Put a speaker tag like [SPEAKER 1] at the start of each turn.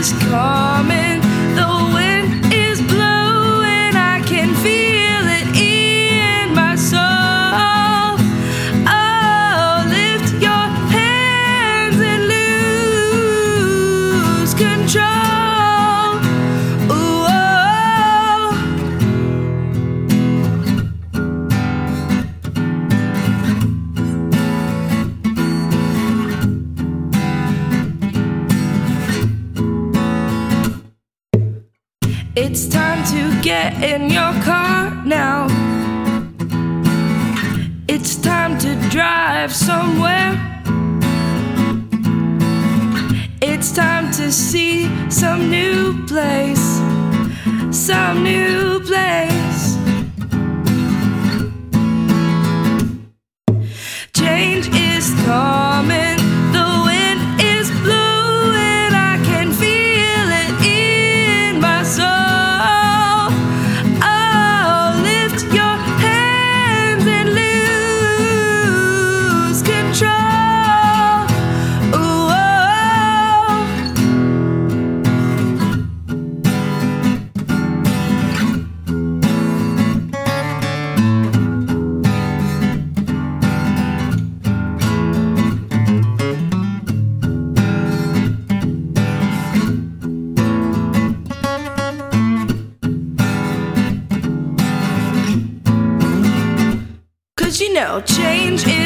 [SPEAKER 1] is coming, the wind is blowing, I can feel it in my soul. Oh, lift your hands and lose control. Ooh, oh. It's time to get in your car now. It's time to drive somewhere. It's time to see some new place, some new place. Change is coming, the wind is blowing, I can feel it in my soul. Oh, lift your hands and lose control. Ooh, oh. 'Cause you know change is